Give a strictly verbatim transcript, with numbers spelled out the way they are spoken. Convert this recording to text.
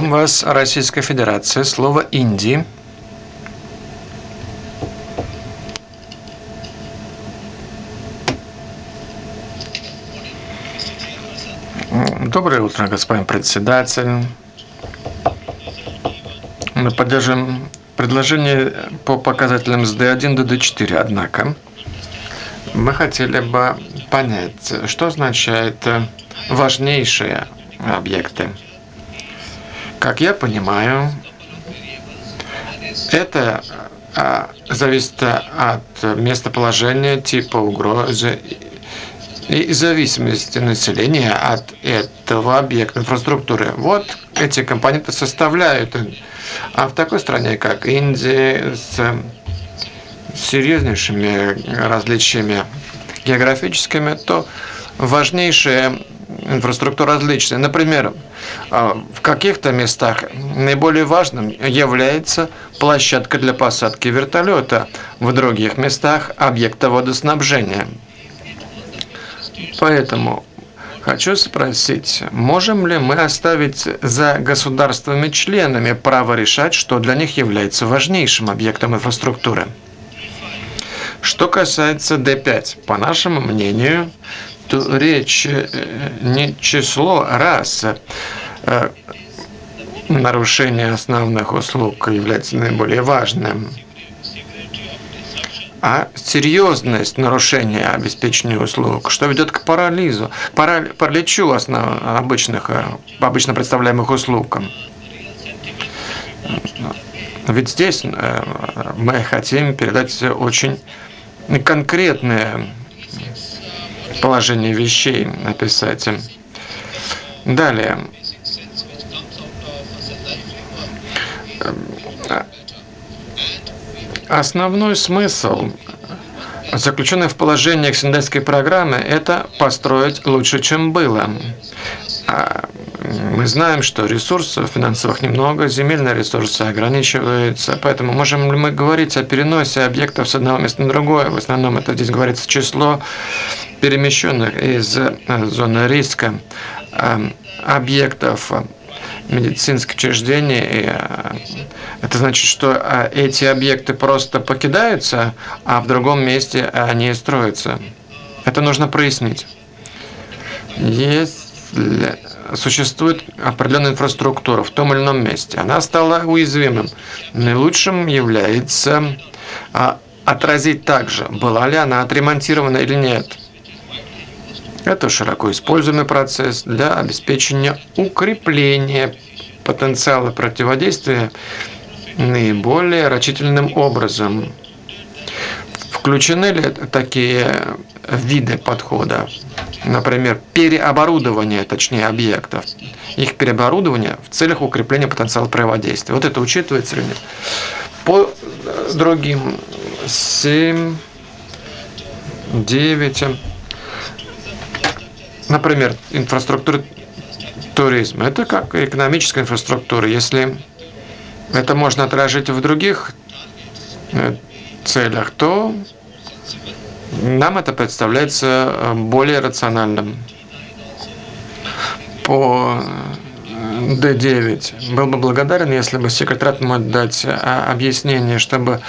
Приветствуем вас, Российская Федерация. Слово «Инди». Доброе утро, господин председатель. Мы поддержим предложение по показателям с Д один до Д четыре, однако мы хотели бы понять, что означает важнейшие объекты. Как я понимаю, это зависит от местоположения, типа угрозы и зависимости населения от этого объекта инфраструктуры. Вот эти компоненты составляют. А в такой стране, как Индия, с серьезнейшими различиями географическими, то важнейшие инфраструктура различная. Например, в каких-то местах наиболее важным является площадка для посадки вертолета, в других местах объекта водоснабжения. Поэтому хочу спросить, можем ли мы оставить за государствами-членами право решать, что для них является важнейшим объектом инфраструктуры? Что касается Д пять, по нашему мнению, то речь не число раз нарушение основных услуг является наиболее важным, а серьезность нарушения обеспечения услуг, что ведет к парализу, параличу основ, обычных, обычно представляемых услуг. Ведь здесь мы хотим передать очень конкретное положение вещей, описать. Далее. Основной смысл, заключенный в положениях Сендайской программы, это построить лучше, чем было. Мы знаем, что ресурсов финансовых немного, земельные ресурсы ограничиваются, поэтому можем ли мы говорить о переносе объектов с одного места на другое? В основном это здесь говорится число перемещенных из зоны риска объектов медицинских учреждений. Это значит, что эти объекты просто покидаются, а в другом месте они строятся. Это нужно прояснить. Если существует определенная инфраструктура в том или ином месте, она стала уязвимым, наилучшим является отразить также, была ли она отремонтирована или нет. Это широко используемый процесс для обеспечения укрепления потенциала противодействия наиболее рачительным образом. Включены ли такие виды подхода? Например, переоборудование, точнее, объектов. Их переоборудование в целях укрепления потенциала противодействия. Вот это учитывается или нет? По другим семь, девять. Например, инфраструктура туризма. Это как экономическая инфраструктура. Если это можно отражить в других целях, то нам это представляется более рациональным. По Д девять был бы благодарен, если бы секретариат мог дать объяснение, чтобы